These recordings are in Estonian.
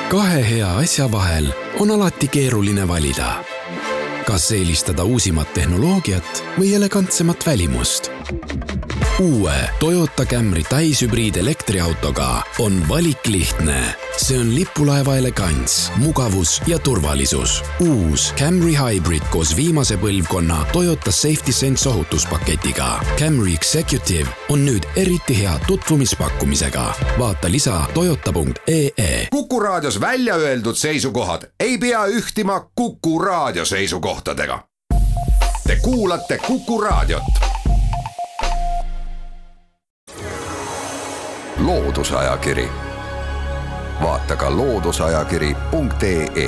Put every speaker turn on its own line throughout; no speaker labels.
Kahe hea asja vahel on alati keeruline valida. Kas eelistada uusimat tehnoloogiat või elegantsemat välimust? Uue Toyota Camry täishübriid elektriautoga on valik lihtne. See on lipulaeva elegants, mugavus ja turvalisus. Uus Camry Hybrid koos viimase põlvkonna Toyota Safety Sense ohutuspaketiga. Camry Executive on nüüd eriti hea tutvumispakkumisega. Vaata lisa toyota.ee.
Kuku raadios välja öeldud seisukohad ei pea ühtima Kuku raadio seisukohtadega. Te kuulate Kuku raadiot. Loodusajakiri. Vaata ka loodusajakiri.ee.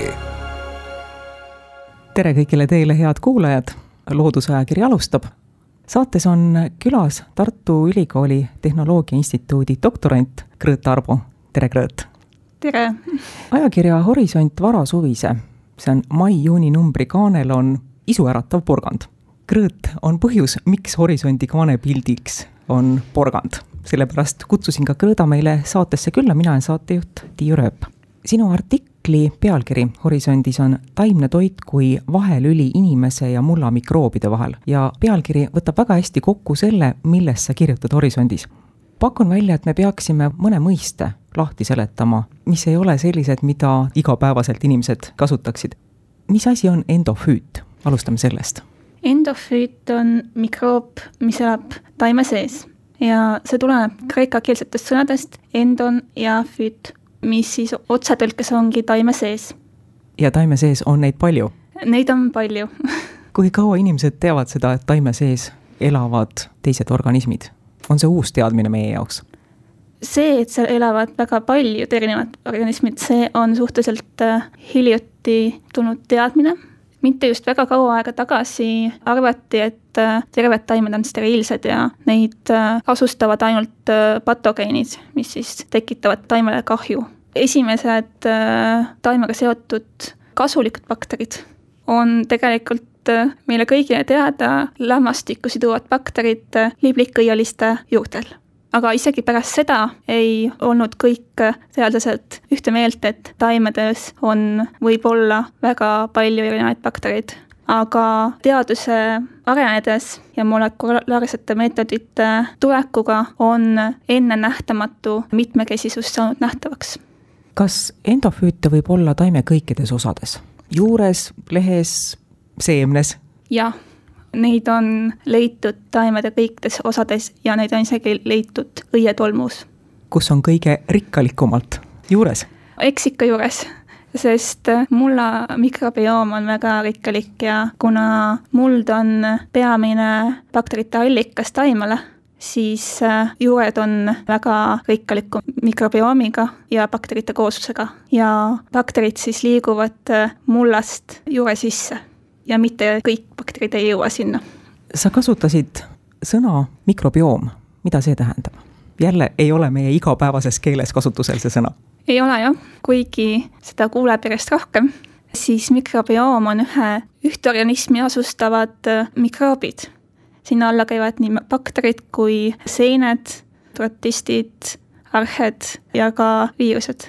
Tere kõigile teile, head kuulajad! Loodusajakiri alustab. Saates on külas Tartu Ülikooli Tehnoloogia Instituudi doktorant Grõõt Arbo. Tere, Grõõt!
Tere!
Ajakirja Horisont varasuvise, see on mai-juuni numbri kaanel on isuäratav porgand. Grõõt on põhjus, miks Horisondi kaanepildiks on porgand. Sellepärast kutsusin ka Grõõda meile saatesse külla, mina olen saatejuht Tiiu Rööp. Sinu artikli pealkiri Horisondis on taimne toit kui vahelüli inimese ja mulla mikroobide vahel ja pealkiri võtab väga hästi kokku selle, millest sa kirjutad Horisondis. Pakun välja, et me peaksime mõne mõiste lahti seletama, mis ei ole sellised, mida igapäevaselt inimesed kasutaksid. Mis asi on endofüüt? Alustame sellest.
Endofüüt on mikroob, mis elab taime sees. Ja see tuleneb kreekakeelsetest sõnadest endon ja füüt, mis siis otsetõlkes ongi taime sees.
Ja taime sees on neid palju?
Neid on palju.
Kui kaua inimesed teavad seda, et taime sees elavad teised organismid? On see uus teadmine meie jaoks?
See, et seal elavad väga paljud erinevad organismid, see on suhteliselt hiljuti tulnud teadmine. Mitte just väga kaua aega tagasi arvati, et terved taimed on steriilsed ja neid asustavad ainult patogeenid, mis siis tekitavad taimele kahju. Esimesed taimega seotud kasulikud bakterid on tegelikult meile kõigile teada lämmastikku siduvad bakterid liblikõialiste juurtel. Aga isegi pärast seda ei olnud kõik teadlased ühte meelt, et taimedes on võib-olla väga palju erinevaid baktereid. Aga teaduse arenedes ja molekulaarsete meetodite tulekuga on enne nähtamatu mitmekesisus saanud nähtavaks.
Kas endofüüte võib olla taime kõikides osades? Juures, lehes, seemnes?
Jah. Neid on leitud taimede kõikides osades ja neid on isegi leitud õietolmus.
Kus on kõige rikkalikumalt? Juures?
Eks ikka juures, sest mulla mikrobioom on väga rikkalik ja kuna muld on peamine bakterite allikas taimele, siis juured on väga rikkaliku mikrobioomiga ja bakterite kooslusega. Ja bakterid siis liiguvad mullast juure sisse. Ja mitte kõik bakterid ei jõua sinna.
Sa kasutasid sõna mikrobioom. Mida see tähendab? Jälle ei ole meie igapäevases keeles kasutusel see sõna.
Ei ole jah, kuigi seda kuuleb järjest rohkem. Siis mikrobioom on ühte organismi asustavad mikroobid. Sinna alla käivad nii bakterid kui seened, protistid, arhed ja ka viirused.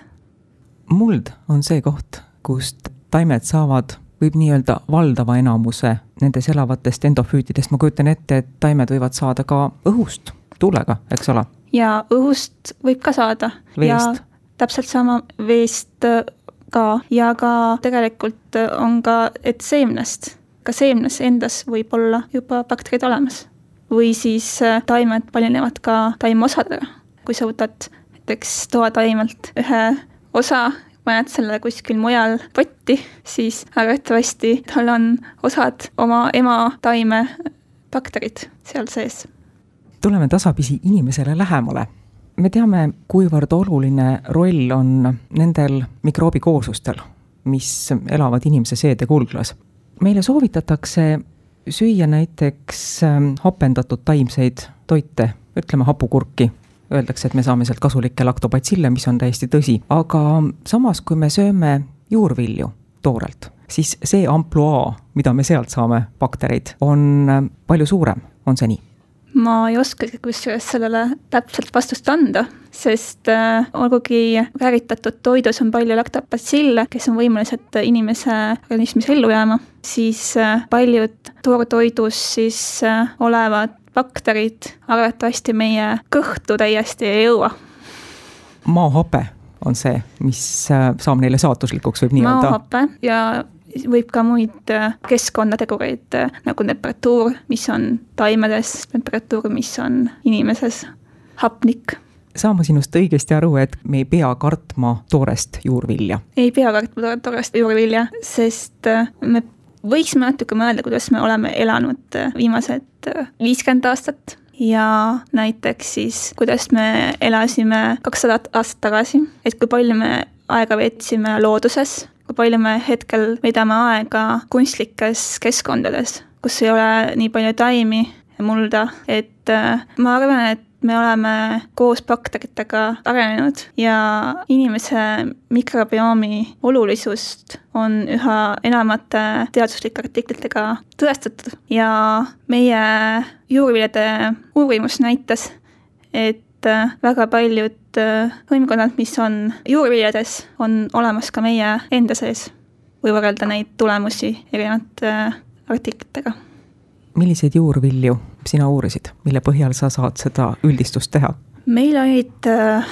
Muld on see koht, kust taimed saavad võib nii-öelda valdava enamuse nendes elavatest endofüütidest. Ma kujutan ette, et taimed võivad saada ka õhust, tuulega, eks ole?
Ja õhust võib ka saada.
Veest?
Ja täpselt sama veest ka. Ja ka tegelikult on ka, et seemnest. Ka seemnes endas võib olla juba bakterid olemas. Või siis taimed palinevad ka taimeosadega. Kui sa võtad näiteks toataimelt ühe osa, paned selle kuskil mujal potti, siis arvatavasti tal on osad oma ema taime bakterid seal sees.
Tuleme tasapisi inimesele lähemale. Me teame, kuivõrd oluline roll on nendel mikroobikooslustel, mis elavad inimese seedekulglas. Meile soovitatakse süüa näiteks hapendatud taimseid toite, ütleme hapukurki. Öeldakse, et me saame sealt kasulikke laktobatsille, mis on täiesti tõsi. Aga samas, kui me sööme juurvilju toorelt, siis see ampluaa, mida me sealt saame baktereid, on palju suurem. On see nii?
Ma ei oskagi kusjuures sellele täpselt vastust anda, sest olgugi vääritatud toidus on palju lactobacille, kes on võimelised inimese organismis ellu jääma, siis paljud toortoidus siis olevad bakterid arvatavasti meie kõhtu täiesti ei jõua.
Maahape on see, mis saab neile saatuslikuks, võib nii öelda.
Maahape ja võib ka muid keskkonnategureid nagu temperatuur, mis on taimedes, temperatuur, mis on inimeses, hapnik.
Saan ma sinust õigesti aru, et me ei pea kartma toorest juurvilja?
Ei pea kartma toorest juurvilja, sest me võiksime natuke mõelda, kuidas me oleme elanud viimased 50 aastat ja näiteks siis, kuidas me elasime 200 aastat tagasi, et kui palju me aega veetsime looduses, kui palju me hetkel veedame aega kunstlikes keskkondades, kus ei ole nii palju taimi ja mulda, et ma arvan, et me oleme koos bakteritega arenenud ja inimese mikrobiomi olulisust on üha enamate teaduslike artiklitega tõestatud ja meie juurviljade uurimus näitas, et väga paljud hõimkonnad, mis on juurviljades, on olemas ka meie enda sees või võrrelda neid tulemusi erinevate artiklitega.
Milliseid juurvilju sina uurisid, mille põhjal sa saad seda üldistust teha?
Meil olid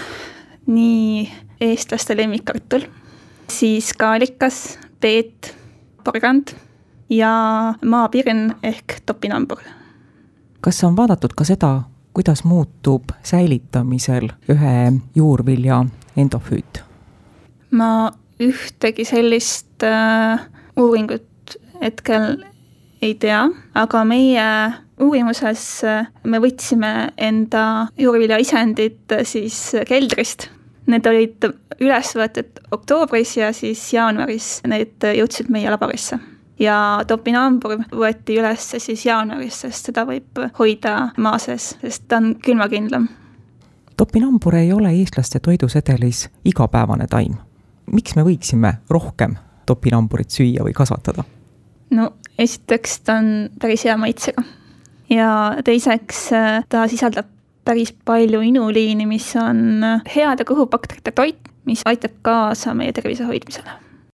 nii eestlaste lemmikkartul, siis kaalikas, peet, porgand ja maapirn ehk topinambur.
Kas on vaadatud ka seda, kuidas muutub säilitamisel ühe juurvilja endofüüt?
Ma ühtegi sellist uuringut hetkel ei tea, aga meie uurimuses me võtsime enda juurvilja isendid siis keldrist. Need olid üles võetud oktoobris ja siis jaanuaris need jõudsid meie laborisse. Ja topinambur võeti üles siis jaanuaris, sest seda võib hoida maa sees, sest ta on külmakindlam.
Topinambur ei ole eestlaste toidusedelis igapäevane taim. Miks me võiksime rohkem topinamburit süüa või kasvatada?
No esiteks ta on päris hea maitsega ja teiseks ta sisaldab päris palju inuliini, mis on heade kõhubakterite toit, mis aitab kaasa meie tervise hoidmisele.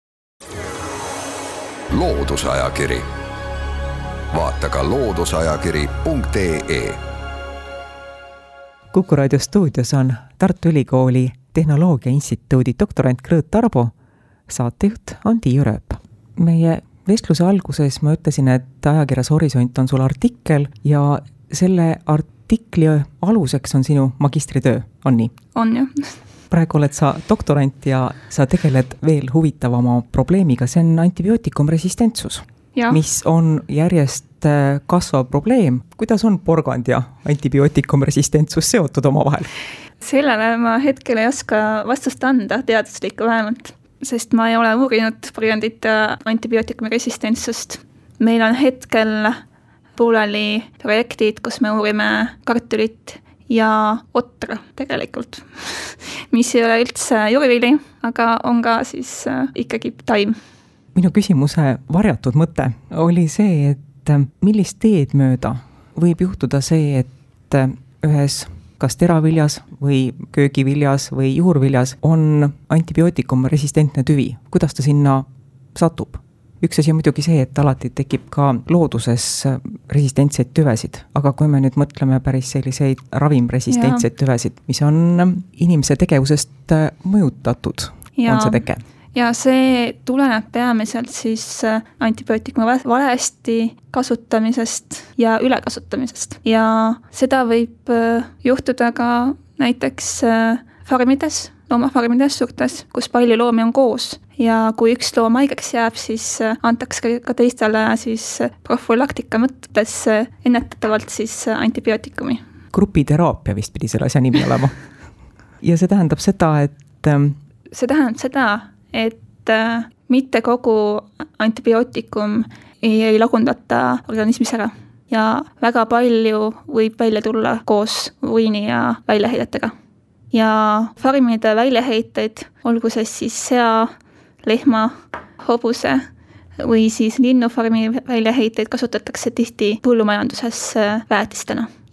Loodusajakiri. Vaata ka loodusajakiri.ee.
Kuku Raadio stuudios on Tartu Ülikooli Tehnoloogia Instituudi doktorant Krõõt Tarbo, saatejuht on Tiiu Rööp. Meie vestluse alguses ma ütlesin, et ajakirjas Horisont on sul artikkel ja selle artikli aluseks on sinu magistritöö, on nii?
On ju.
Praegu oled sa doktorant ja sa tegeled veel huvitavama probleemiga, see on antibiootikumresistentsus, mis on järjest kasvav probleem. Kuidas on porgand ja antibiootikumresistentsus seotud omavahel?
Sellele ma hetkel ei oska vastust anda, teaduslikku vähemalt, sest ma ei ole uurinud porgandite antibiootikumresistentsust. Meil on hetkel pooleli projektid, kus me uurime kartulit ja otra tegelikult, mis ei ole üldse juurivili, aga on ka siis ikkagi taim.
Minu küsimuse varjatud mõte oli see, et millist teed mööda võib juhtuda see, et ühes kas teraviljas või köögiviljas või juurviljas on antibiootikumresistentne tüvi. Kuidas ta sinna satub? Üks asi on muidugi see, et alati tekib ka looduses resistentseid tüvesid, aga kui me nüüd mõtleme päris selliseid ravimresistentseid tüvesid, mis on inimese tegevusest mõjutatud, on see teke?
Ja see tuleneb peamiselt siis antibiootikumi valesti kasutamisest ja ülekasutamisest. Ja seda võib juhtuda ka näiteks farmides, loomafarmides suurtes, kus palju loomi on koos. Ja kui üks loom haigeks jääb, siis antakse ka teistele siis profülaktika mõttes ennetatavalt siis antibiootikumi.
Grupiteraapia vist pidi selle asja nimi olema. Ja see tähendab seda,
et mitte kogu antibiootikum ei lagundata organismis ära ja väga palju võib välja tulla koos uriini ja väljaheidetega. Ja farmide väljaheiteid, olgu siis sea, lehma, hobuse või siis linnufarmi väljaheiteid kasutatakse tihti põllumajanduses väetistena.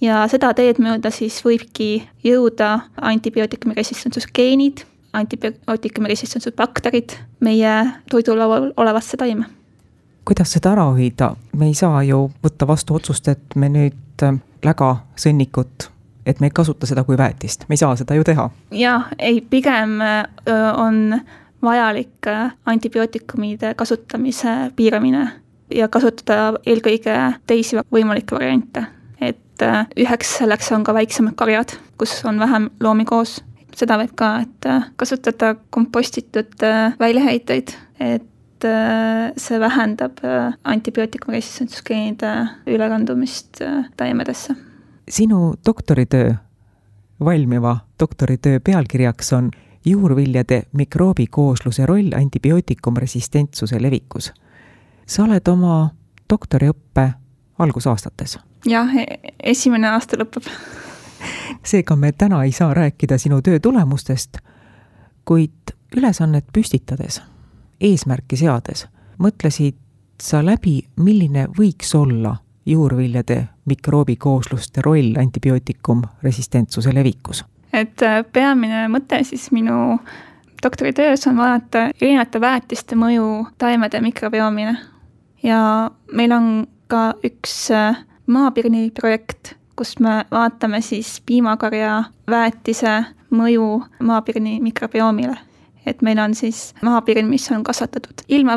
ja seda teed mööda siis võibki jõuda antibiootikumi resistentsusgeenid, antibiootikumi resistentsusbakterid meie toidulaual olevasse taime.
Kuidas seda ära hoida? Me ei saa ju võtta vastu otsust, et me nüüd läga sõnnikut, et me ei kasuta seda kui väetist. Me ei saa seda ju teha.
Jah, pigem on vajalik antibiootikumide kasutamise piiramine ja kasutada eelkõige teisi võimalikke variante. Et üheks selleks on ka väiksemad karjad, kus on vähem loomi koos. Seda võib ka, et kasutada kompostitud väljaheiteid, et see vähendab antibiootikumi resistentsusgeenide ülekandumist taimedesse.
Sinu doktoritöö, valmiva doktoritöö pealkirjaks on juurviljade mikroobikoosluse roll antibiootikum resistentsuse levikus. Sa oled oma doktoriõppe algusaastates.
Jah, esimene aasta lõpeb.
Seega me täna ei saa rääkida sinu töö tulemustest, kuid ülesannet püstitades, eesmärki seades, mõtlesid sa läbi, milline võiks olla juurviljade mikroobikoosluste roll antibiootikum resistentsuse levikus.
Et peamine mõte siis minu doktoritöös on vaadata erinevate väetiste mõju taimede mikrobioomile. Ja meil on ka üks maapirni projekt, kus me vaatame siis piimakarja väetise mõju maapirni mikrobioomile. Et meil on siis maapirn, mis on kasvatatud ilma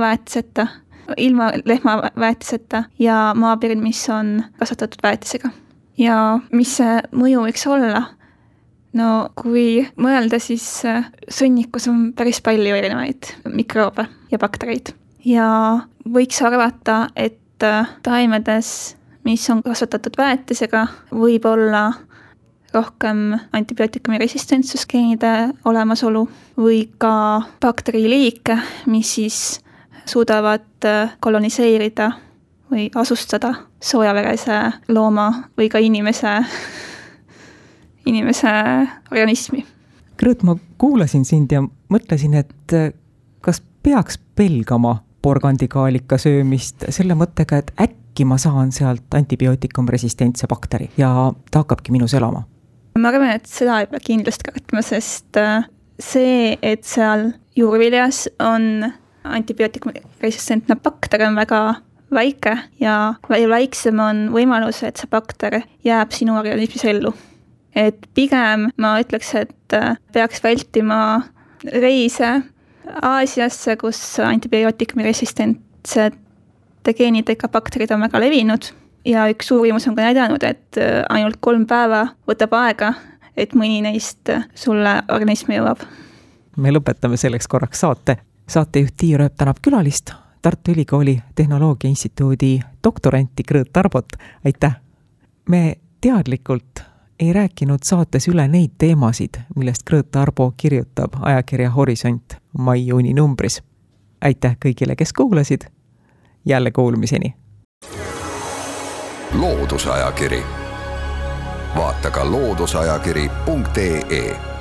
lehmaväetiseta ja maapirn, mis on kasvatatud väetisega. Ja mis see mõju võiks olla? No kui mõelda, siis sõnnikus on päris palju erinevaid mikroobe ja baktereid. Ja võiks arvata, et taimedes, mis on kasvatatud väetisega, võib olla rohkem antibiootikumi resistentsusgeenide olemasolu või ka bakteriliike, mis siis suudavad koloniseerida või asustada soojaverese looma või ka inimese organismi.
Grõõt, ma kuulasin sind ja mõtlesin, et kas peaks pelgama porgandikaalika söömist selle mõttega, et äkki ma saan sealt antibiootikum resistentse bakteri ja ta hakkabki minus elama?
Ma arvan, et seda ei pea kindlasti kartma, sest see, et seal juurviljas on antibiootikum resistentne bakter on väga väike ja väiksem on võimalus, et see bakter jääb sinu organismis ellu. Et pigem ma ütleks, et peaks vältima reise Aasiasse, kus antibiootikumi resistentsete geenidega bakterid on väga levinud ja üks uurimus on ka näidanud, et ainult 3 päeva võtab aega, et mõni neist sulle organismi jõuab.
Me lõpetame selleks korraks saate. Saatejuht Tiia Rööp tänab külalist, Tartu Ülikooli Tehnoloogia Instituudi doktoranti Grõõt Arbot. Aitäh! Me teadlikult ei rääkinud saates üle neid teemasid, millest Grõõt Arbo kirjutab ajakirja Horisont mai-juuni numbris. Aitäh kõigile, kes kuulasid. Jälle kuulmiseni.
Loodusajakiri. Vaata ka loodusajakiri.ee